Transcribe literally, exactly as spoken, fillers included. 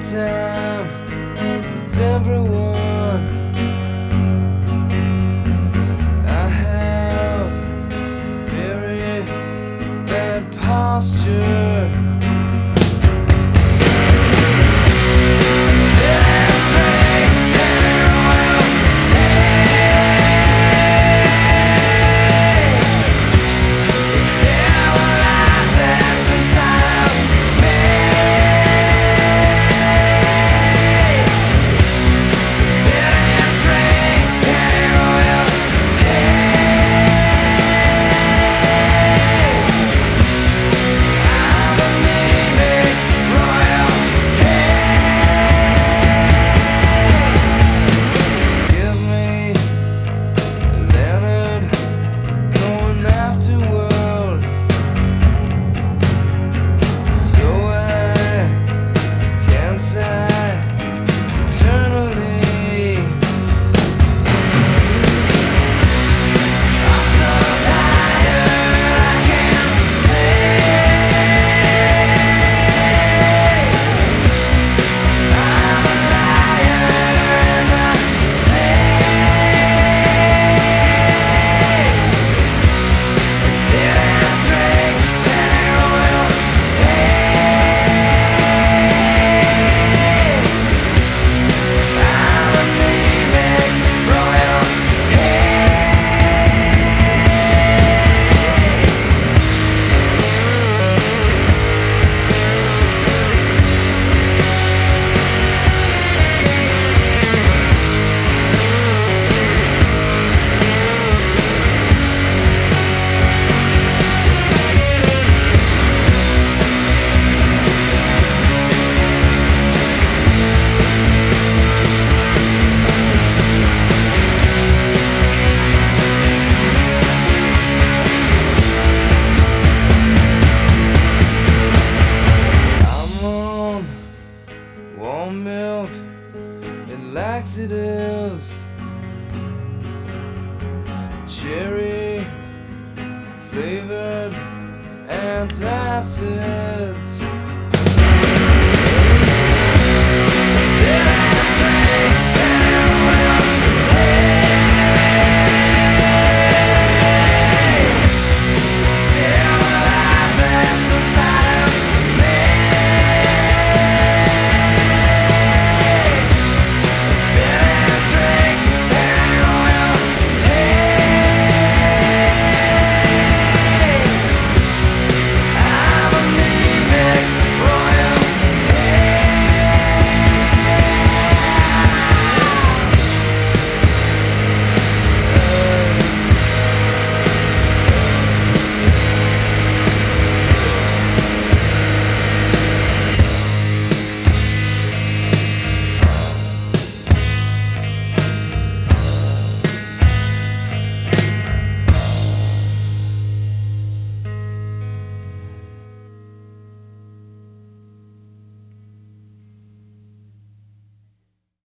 time with everyone. I have very bad posture. Sit and drink and it will take. There's still a life that's inside of me. Sit and drink and it will take. I'm anemic royalty. Give me Leonard going afterward, so I can sigh eternally. I'm so tired I can't sleep. I'm a liar in the face. Sit and drink and it will take. I'm anemic royalty. I'm on warm milk and laxatives, cherry flavored antacids.